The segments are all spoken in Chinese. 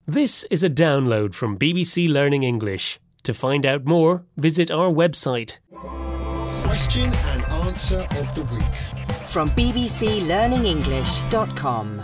This is a download from BBC Learning English. To find out more, visit our website. Question and answer of the week. From bbclearningenglish.com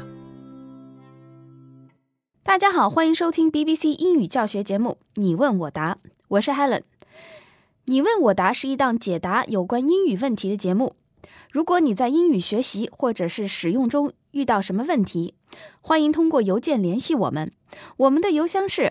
大家好，欢迎收听 BBC 英语教学节目你问我答，我是 Helen。 你问我答是一档解答有关英语问题的节目。如果你在英语学习或者是使用中遇到什么问题，欢迎通过邮件联系我们。我们的邮箱是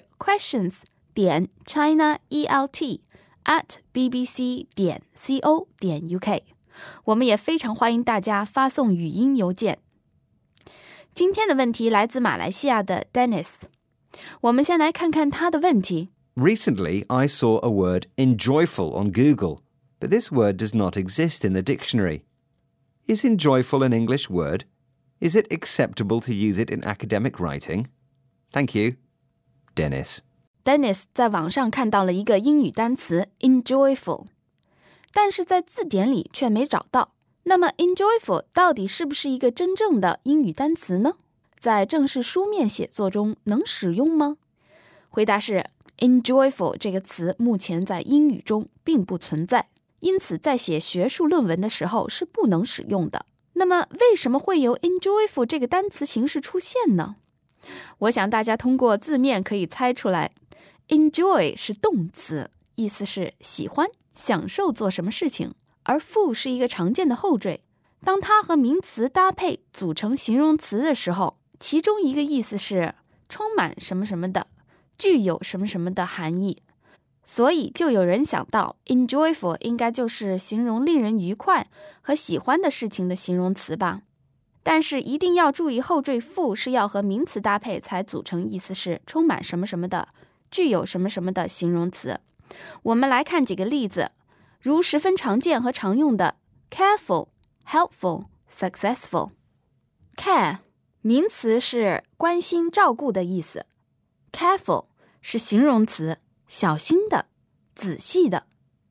questions.chinalt@bbc.co.uk。 我们也非常欢迎大家发送语音邮件。今天的问题来自马来西亚的 Dennis。 我们先来看看他的问题。 Recently, I saw a word enjoyful on Google, but this word does not exist in the dictionary. Is enjoyful an English word? Is it acceptable to use it in academic writing? Thank you, Dennis. Dennis 在网上看到了一个英语单词 enjoyful， 但是在字典里却没找到。那么 enjoyful 到底是不是一个真正的英语单词呢？在正式书面写作中能使用吗？回答是 enjoyful 这个词目前在英语中并不存在，因此在写学术论文的时候是不能使用的。那么为什么会有 enjoyful 这个单词形式出现呢？我想大家通过字面可以猜出来， enjoy 是动词，意思是喜欢、享受做什么事情，而 full 是一个常见的后缀。当它和名词搭配组成形容词的时候，其中一个意思是充满什么什么的，具有什么什么的含义。所以就有人想到 enjoyful 应该就是形容令人愉快和喜欢的事情的形容词吧。但是一定要注意后缀 full 是要和名词搭配才组成意思是充满什么什么的，具有什么什么的形容词。我们来看几个例子，如十分常见和常用的 careful, helpful, successful。 care 名词是关心照顾的意思， careful 是形容词，小心的，仔细的。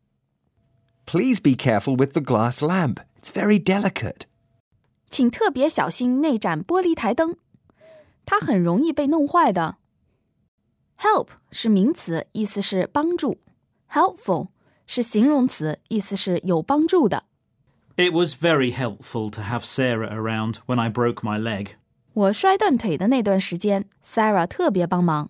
Please be careful with the glass lamp. It's very delicate. 请特别小心那盏玻璃台灯，它很容易被弄坏的。 Help 是名词，意思是帮助， Helpful 是形容词，意思是有帮助的。 It was very helpful to have Sarah around when I broke my leg. 我摔断腿的那段时间 Sarah 特别帮忙。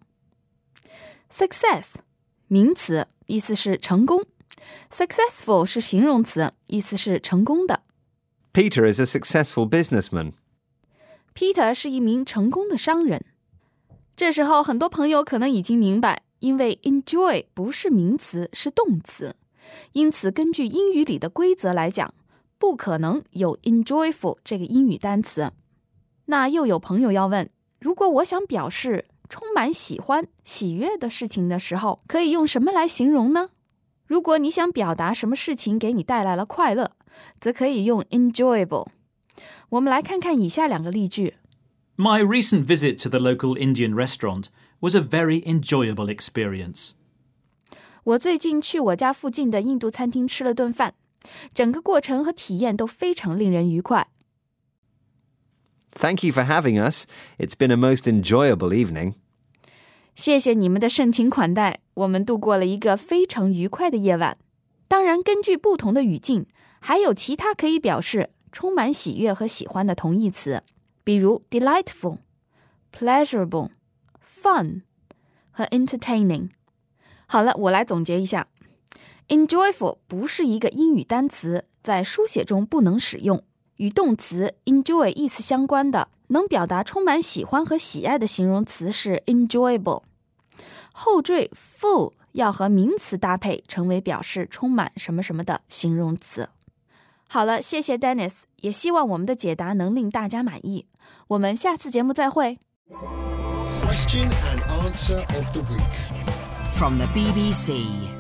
Success 名词，意思是成功， Successful 是形容词，意思是成功的。 Peter is a successful businessman. Peter 是一名成功的商人。这时候很多朋友可能已经明白，因为 enjoy 不是名词，是动词，因此根据英语里的规则来讲，不可能有 enjoyful 这个英语单词。那又有朋友要问，如果我想表示充满喜欢、喜悦的事情的时候，可以用什么来形容呢？如果你想表达什么事情给你带来了快乐，则可以用 enjoyable。 我们来看看以下两个例句。 My recent visit to the local Indian restaurant was a very enjoyable experience. 我最近去我家附近的印度餐厅吃了顿饭，整个过程和体验都非常令人愉快。 Thank you for having us. It's been a most enjoyable evening. 谢谢你们的盛情款待，我们度过了一个非常愉快的夜晚。当然，根据不同的语境，还有其他可以表示充满喜悦和喜欢的同义词，比如 delightful, pleasurable, fun 和 entertaining。 好了，我来总结一下， enjoyful 不是一个英语单词，在书写中不能使用。与动词 enjoy 意思相关的，能表达充满喜欢和喜爱的形容词是 enjoyable。 后缀 full 要和名词搭配，成为表示充满什么什么的形容词。好了，谢谢 Dennis， 也希望我们的解答能令大家满意。我们下次节目再会。 Question and answer of the week. From the BBC